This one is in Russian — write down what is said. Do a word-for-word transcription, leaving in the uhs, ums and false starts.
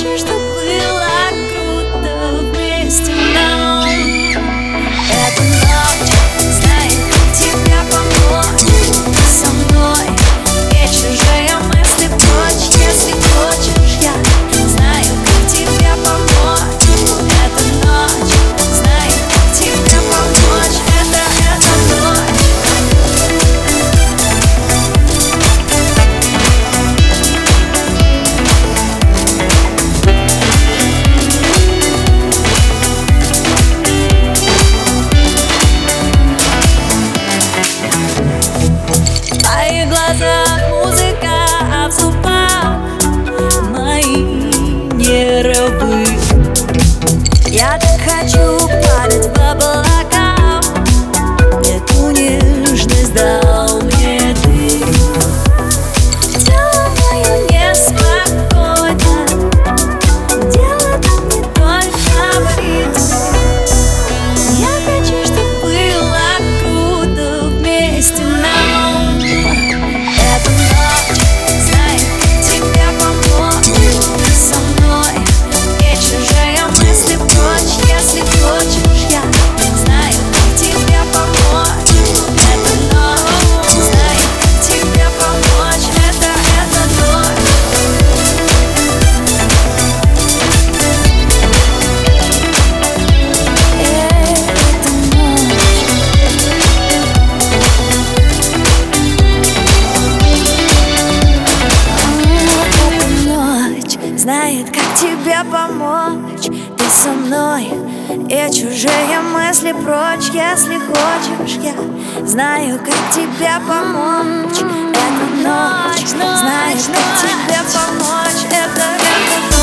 хочу, чтоб было круто вместе нам. Эта ночь знает, как тебя помочь. Ты со мной и чужие мысли прочь. Если хочешь, я знаю, как тебе помочь. Эта ночь знает, как тебе помочь. Это, эта ночь. В твоих глазах музыка, а в зубах мои нервы. Я так хочу падать в облака. Эту нежность дал мне ты. Тело мое неспокойно. Дело тут не только в ритме. Я хочу, чтоб было круто вместе нам. Эта ночь знает, как тебе помочь. Ты со мной и чужие мысли прочь. Если хочешь, я знаю, как тебе помочь. Эта ночь знает, как тебе помочь. Это, эта ночь. Знает, как тебе помочь. Ты со мной и чужие мысли прочь. Если хочешь, я знаю, как тебе помочь. Эта ночь знает, как тебе помочь. Это, это